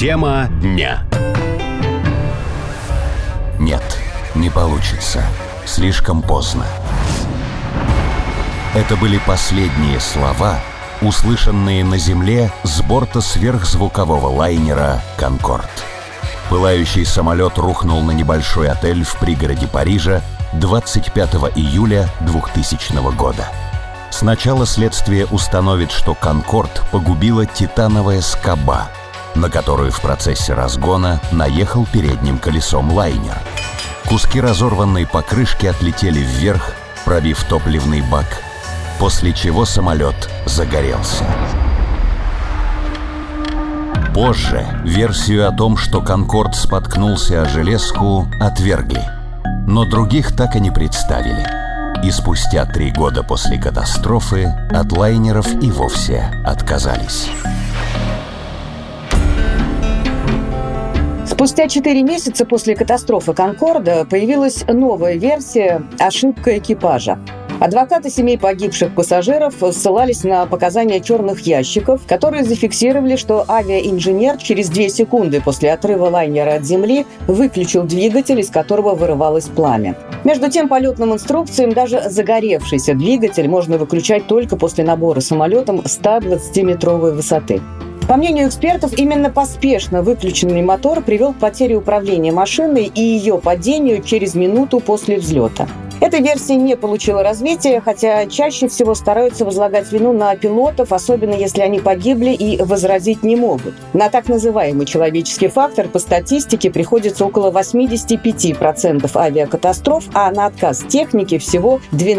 Тема дня. Нет, не получится. Слишком поздно. Это были последние слова, услышанные на земле с борта сверхзвукового лайнера «Конкорд». Пылающий самолет рухнул на небольшой отель в пригороде Парижа 25 июля 2000 года. Сначала следствие установит, что «Конкорд» погубила титановая скоба, на которую в процессе разгона наехал передним колесом лайнер. Куски разорванной покрышки отлетели вверх, пробив топливный бак, после чего самолет загорелся. Позже версию о том, что «Конкорд» споткнулся о железку, отвергли, но других так и не представили. И спустя 3 года после катастрофы от лайнеров и вовсе отказались. Спустя 4 месяца после катастрофы «Конкорда» появилась новая версия «Ошибка экипажа». Адвокаты семей погибших пассажиров ссылались на показания черных ящиков, которые зафиксировали, что авиаинженер через 2 секунды после отрыва лайнера от земли выключил двигатель, из которого вырывалось пламя. Между тем, по летным инструкциям даже загоревшийся двигатель можно выключать только после набора самолетом 120-метровой высоты. По мнению экспертов, именно поспешно выключенный мотор привел к потере управления машиной и ее падению через минуту после взлета. Эта версия не получила развития, хотя чаще всего стараются возлагать вину на пилотов, особенно если они погибли и возразить не могут. На так называемый человеческий фактор по статистике приходится около 85% авиакатастроф, а на отказ техники всего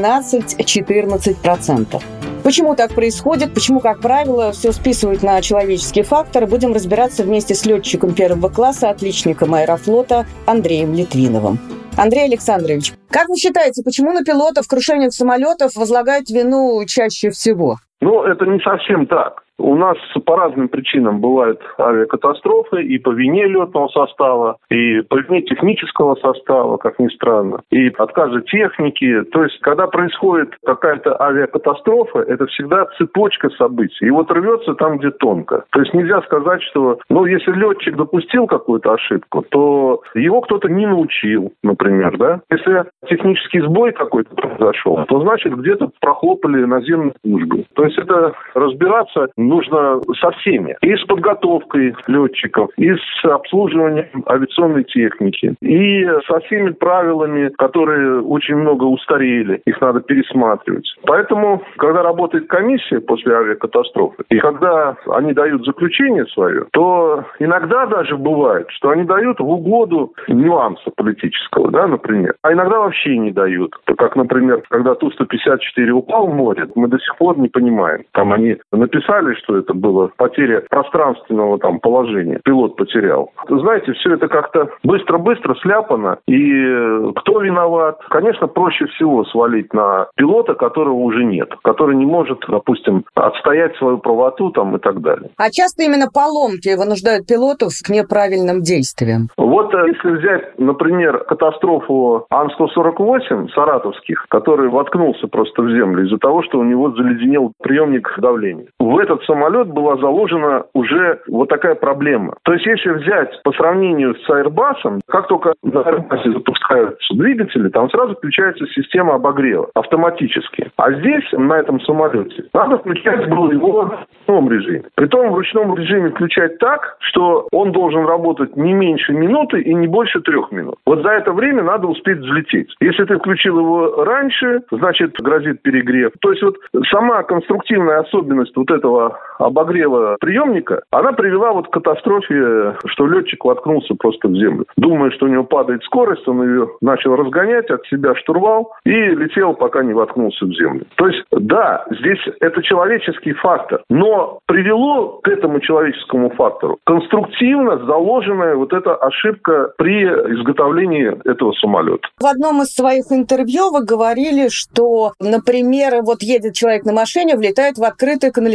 12-14%. Почему так происходит? Почему, как правило, все списывают на человеческий фактор? Будем разбираться вместе с летчиком 1 класса, отличником аэрофлота Андреем Литвиновым. Андрей Александрович, как вы считаете, почему на пилотов крушениях самолетов возлагают вину чаще всего? Это не совсем так. У нас по разным причинам бывают авиакатастрофы и по вине летного состава, и по вине технического состава, как ни странно, и отказы техники. То есть, когда происходит какая-то авиакатастрофа, это всегда цепочка событий. И вот рвется там, где тонко. То есть, нельзя сказать, что, если летчик допустил какую-то ошибку, то его кто-то не научил, например, да? Если технический сбой какой-то произошел, то, значит, где-то прохлопали наземные службы. То есть, это разбираться нужно со всеми. И с подготовкой летчиков, и с обслуживанием авиационной техники, и со всеми правилами, которые очень много устарели. Их надо пересматривать. Поэтому, когда работает комиссия после авиакатастрофы, и когда они дают заключение свое, то иногда даже бывает, что они дают в угоду нюанса политического, да, например. А иногда вообще не дают. Как, например, когда Ту-154 упал в море, мы до сих пор не понимаем. Там они написали, что это было потеря пространственного положения. Пилот потерял. Знаете, все это как-то быстро-быстро сляпано. И кто виноват? Конечно, проще всего свалить на пилота, которого уже нет. Который не может, допустим, отстоять свою правоту и так далее. А часто именно поломки вынуждают пилотов к неправильным действиям? Если взять, например, катастрофу Ан-148 саратовских, который воткнулся просто в землю из-за того, что у него заледенел приемник давления. В этот самолет была заложена уже такая проблема. То есть, если взять по сравнению с Airbus, как только на Airbus запускаются двигатели, там сразу включается система обогрева автоматически. А здесь, на этом самолете, надо включать было его в ручном режиме. Притом в ручном режиме включать так, что он должен работать не меньше минуты и не больше 3 минут. За это время надо успеть взлететь. Если ты включил его раньше, значит, грозит перегрев. То есть, сама конструктивная особенность этого обогрева приемника, она привела к катастрофе, что летчик воткнулся просто в землю. Думая, что у него падает скорость, он ее начал разгонять от себя штурвал и летел, пока не воткнулся в землю. То есть, да, здесь это человеческий фактор, но привело к этому человеческому фактору конструктивно заложенная эта ошибка при изготовлении этого самолета. В одном из своих интервью вы говорили, что, например, едет человек на машине, влетает в открытый канализационный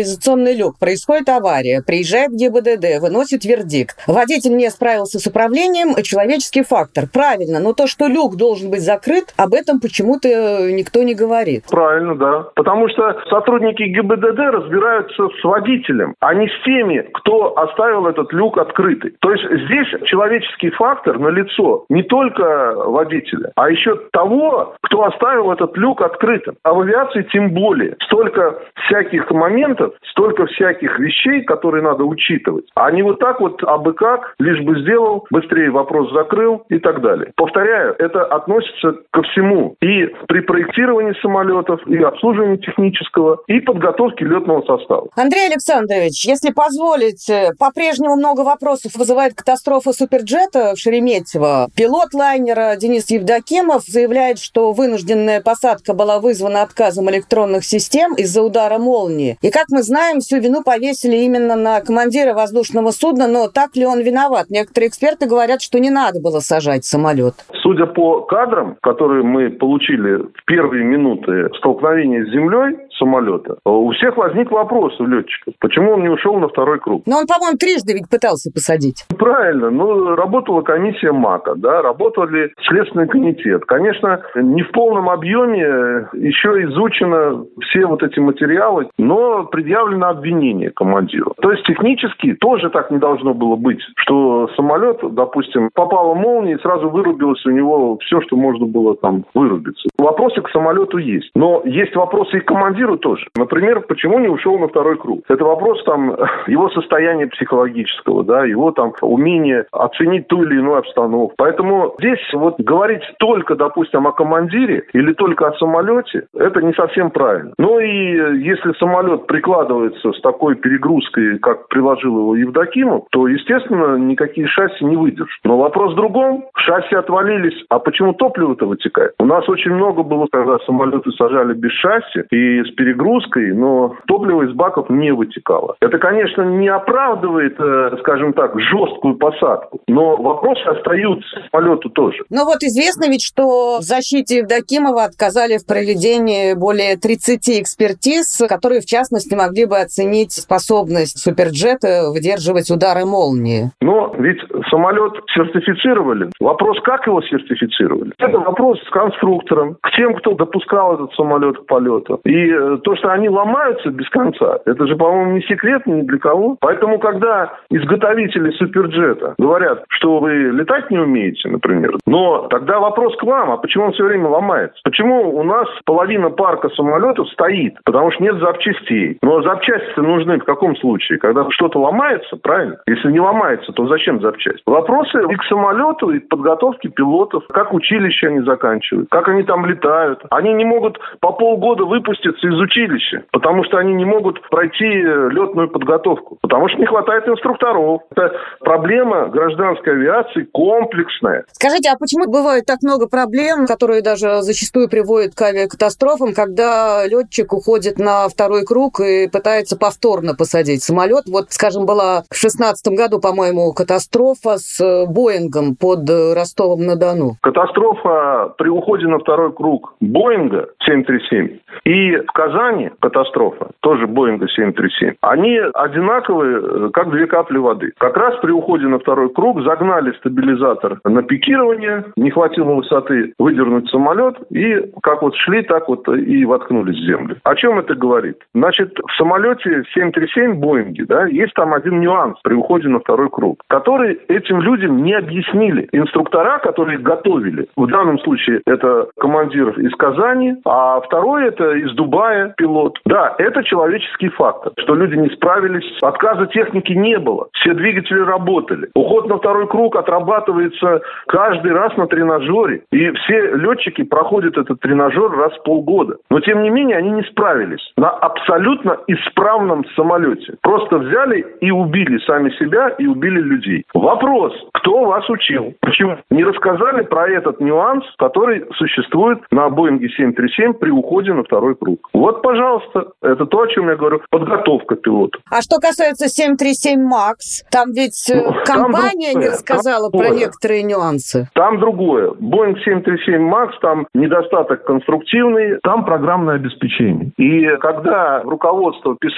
опущенный люк, происходит авария, приезжает ГИБДД, выносит вердикт. Водитель не справился с управлением, человеческий фактор. Правильно, но то, что люк должен быть закрыт, об этом почему-то никто не говорит. Правильно, да. Потому что сотрудники ГИБДД разбираются с водителем, а не с теми, кто оставил этот люк открытый. То есть здесь человеческий фактор налицо не только водителя, а еще того, кто оставил этот люк открытым. А в авиации тем более. Столько всяких моментов, столько всяких вещей, которые надо учитывать. А не вот так вот абы как, лишь бы сделал, быстрее вопрос закрыл и так далее. Повторяю, это относится ко всему. И при проектировании самолетов, и обслуживании технического, и подготовке летного состава. Андрей Александрович, если позволите, по-прежнему много вопросов вызывает катастрофа суперджета в Шереметьево. Пилот лайнера Денис Евдокимов заявляет, что вынужденная посадка была вызвана отказом электронных систем из-за удара молнии. И, как мы знаем, всю вину повесили именно на командира воздушного судна, но так ли он виноват? Некоторые эксперты говорят, что не надо было сажать самолет. Судя по кадрам, которые мы получили в первые минуты столкновения с землей самолета, у всех возник вопрос у летчиков, почему он не ушел на второй круг. Но он, по-моему, трижды ведь пытался посадить. Правильно. Работала комиссия МАКа, да, работали Следственный комитет. Конечно, не в полном объеме еще изучено все вот эти материалы, но предъявлено обвинение командиру. То есть технически тоже так не должно было быть, что самолет, допустим, попала молния и сразу вырубилось у него все, что можно было там вырубиться. Вопросы к самолету есть. Но есть вопросы и к командиру тоже. Например, почему не ушел на второй круг? Это вопрос там его состояния психологического, да, его там умение оценить ту или иную обстановку. Поэтому здесь вот говорить только, допустим, о командире или только о самолете, это не совсем правильно. Ну и если самолет прикладывается с такой перегрузкой, как приложил его Евдокимов, то, естественно, никакие шасси не выдержат. Но вопрос в другом. Шасси отвалились, а почему топливо-то вытекает? У нас очень много было, когда самолеты сажали без шасси и с перегрузкой, но топливо из баков не вытекало. Это, конечно, не оправдывает, скажем так, жесткую посадку, но вопросы остаются самолету тоже. Но вот известно ведь, что в защите Евдокимова отказали в проведении более 30 экспертиз, которые, в частности, могли бы оценить способность суперджета выдерживать удары молнии. Но ведь самолет сертифицировали. Вопрос, как его сертифицировали? Это вопрос к конструкторам, к тем, кто допускал этот самолет к полету. И то, что они ломаются без конца, это же, по-моему, не секрет ни для кого. Поэтому, когда изготовители суперджета говорят, что вы летать не умеете, например, но тогда вопрос к вам, а почему он все время ломается? Почему у нас половина парка самолетов стоит? Потому что нет запчастей. Но запчасти нужны в каком случае? Когда что-то ломается, правильно? Если не ломается, то зачем запчасть? Вопросы и к самолету, и к подготовке пилотов. Как училище они заканчивают? Как они там летают? Они не могут по полгода выпуститься из училища, потому что они не могут пройти летную подготовку. Потому что не хватает инструкторов. Это проблема гражданской авиации комплексная. Скажите, а почему бывает так много проблем, которые даже зачастую приводят к авиакатастрофам, когда летчик уходит на второй круг и пытается повторно посадить самолет? Вот, скажем, была в 2016 году, по-моему, катастрофа с Боингом под Ростовом-на-Дону. Катастрофа при уходе на второй круг Боинга 737 и в Казани катастрофа, тоже Боинга 737, они одинаковые, как две капли воды. Как раз при уходе на второй круг загнали стабилизатор на пикирование, не хватило высоты выдернуть самолет, и как вот шли, так вот и воткнулись в землю. О чем это говорит? Значит, в самолете 737 Боинге, да, есть там один нюанс при уходе на второй круг, который этим людям не объяснили. Инструктора, которые их готовили, в данном случае это командир из Казани, а второй это из Дубая пилот. Да, это человеческий фактор, что люди не справились, отказа техники не было, все двигатели работали. Уход на второй круг отрабатывается каждый раз на тренажере, и все летчики проходят этот тренажер раз в полгода. Но, тем не менее, они не справились на абсолютно исправном самолете. Просто взяли и убили сами себя, и убили людей. Вопрос, кто вас учил? Почему не рассказали про этот нюанс, который существует на Боинге 737 при уходе на второй круг? Вот, пожалуйста, это то, о чем я говорю, подготовка пилота. А что касается 737 МАКС, там ведь компания не рассказала про некоторые нюансы. Там другое. Боинг 737 МАКС, там недостаток конструктивный, там программное обеспечение. И когда руководство писало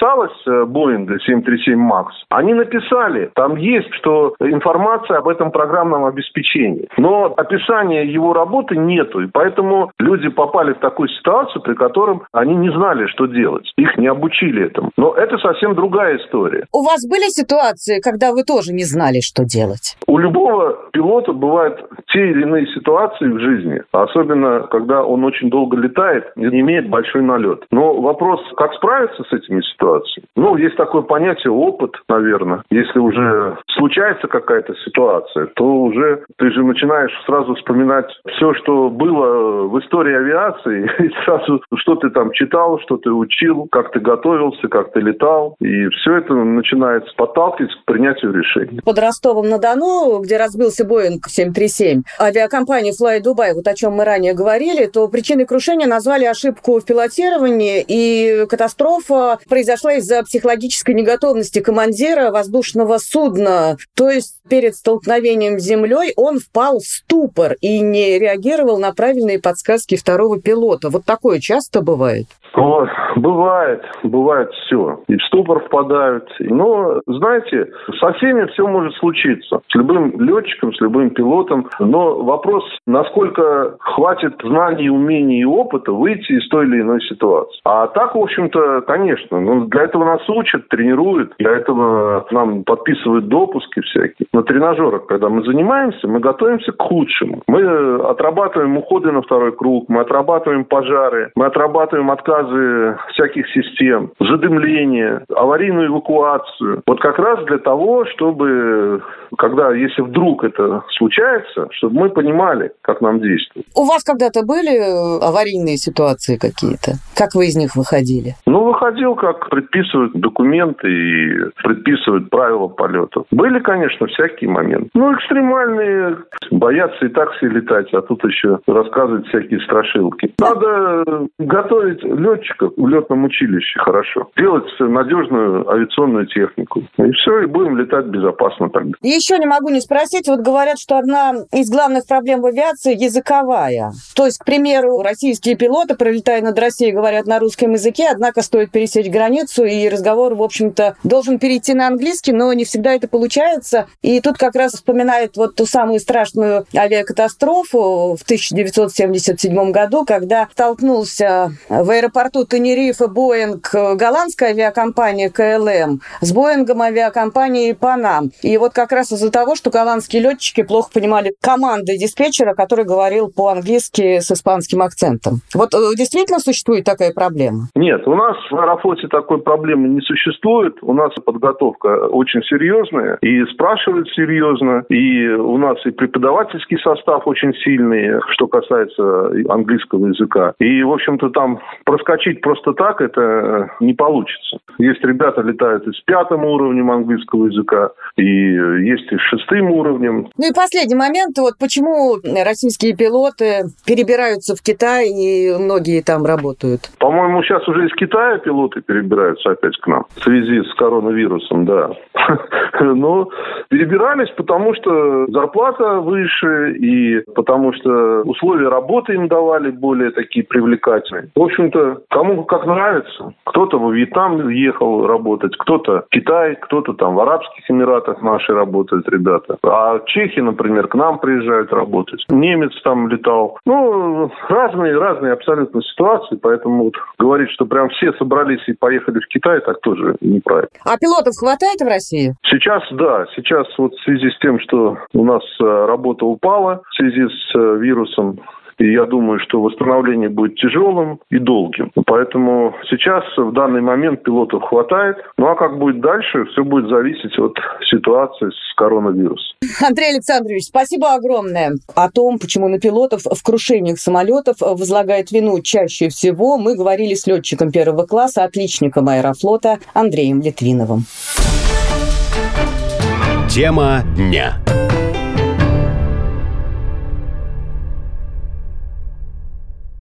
касалось Боинга 737 МАКС, они написали, там есть, что информация об этом программном обеспечении. Но описания его работы нету, и поэтому люди попали в такую ситуацию, при котором они не знали, что делать. Их не обучили этому. Но это совсем другая история. У вас были ситуации, когда вы тоже не знали, что делать? У любого пилота бывают те или иные ситуации в жизни, особенно когда он очень долго летает и имеет большой налет. Но вопрос, как справиться с этими ситуациями? Есть такое понятие опыт, наверное. Если уже случается какая-то ситуация, то уже ты же начинаешь сразу вспоминать все, что было в истории авиации, и сразу, что ты там читал, что ты учил, как ты готовился, как ты летал. И все это начинает подталкивать к принятию решений. Под Ростовом-на-Дону, где разбился Боинг 737, авиакомпания Fly Dubai, вот о чем мы ранее говорили, то причиной крушения назвали ошибку в пилотировании, и катастрофа произошла из-за психологической неготовности командира воздушного судна. То есть перед столкновением с землей он впал в ступор и не реагировал на правильные подсказки второго пилота. Вот такое часто бывает? Бывает все. И в ступор впадают. Но, знаете, со всеми все может случиться. С любым летчиком, с любым пилотом. Но вопрос, насколько хватит знаний, умений и опыта выйти из той или иной ситуации. А так, в общем-то, конечно. Для этого нас учат, тренируют. Для этого нам подписывают допуски всякие. На тренажерах, когда мы занимаемся, мы готовимся к худшему. Мы отрабатываем уходы на второй круг, мы отрабатываем пожары, мы отрабатываем отказы всяких систем, задымление, аварийную эвакуацию. Вот как раз для того, чтобы, если вдруг это случается, чтобы мы понимали, как нам действовать. У вас когда-то были аварийные ситуации какие-то? Как вы из них выходили? Выходил, как предписывают документы и предписывают правила полета. Были, конечно, всякие моменты. Экстремальные. Боятся и так все летать, а тут еще рассказывать всякие страшилки. Надо готовить летчиков в летном училище хорошо. Делать надежную авиационную технику. И все, и будем летать безопасно тогда. Еще не могу не спросить. Вот говорят, что одна из главных проблем в авиации языковая. То есть, к примеру, российские пилоты, пролетая над Россией, говорят на русском языке, однако стоит пересечь границу, и разговор, в общем-то, должен перейти на английский, но не всегда это получается. И тут как раз вспоминает вот ту самую страшную авиакатастрофу в 1977 году, когда столкнулся в аэропорту Тенерифе Боинг голландская авиакомпания КЛМ с Боингом авиакомпании Панам. И вот как раз из-за того, что голландские летчики плохо понимали команды диспетчера, который говорил по-английски с испанским акцентом. Вот действительно существует такая проблема? Нет, у нас в Аэрофлоте такой проблемы не существует. У нас подготовка очень серьезная и спрашивают серьезно. И у нас и преподавательский состав очень сильный, что касается английского языка. И, в общем-то, там проскочить просто так это не получится. Есть ребята, летают и с 5-м уровнем английского языка, и есть и с 6-м уровнем. И последний момент. Вот почему российские пилоты перебираются в Китай, и многие там работают? По-моему, сейчас уже из Китая пилоты перебираются опять к нам в связи с коронавирусом, да. Но перебирались, потому что зарплата выше, и потому что условия работы им давали более такие привлекательные. В общем-то, кому как нравится. Кто-то во Вьетнам ехал работать, кто-то в Китай, кто-то там в Арабских Эмиратах наши работают ребята. А чехи, например, к нам приезжают работать. Немец там летал. Разные абсолютно ситуации, поэтому вот говорить, что прям все собрались и поехали в Китай, так тоже неправильно. А пилотов хватает в России? Сейчас, да. Сейчас вот в связи с тем, что у нас работа упала в связи с вирусом, и я думаю, что восстановление будет тяжелым и долгим. Поэтому сейчас, в данный момент, пилотов хватает. А как будет дальше, все будет зависеть от ситуации с коронавирусом. Андрей Александрович, спасибо огромное. О том, почему на пилотов в крушениях самолетов возлагает вину чаще всего, мы говорили с летчиком первого класса, отличником Аэрофлота Андреем Литвиновым. Тема дня.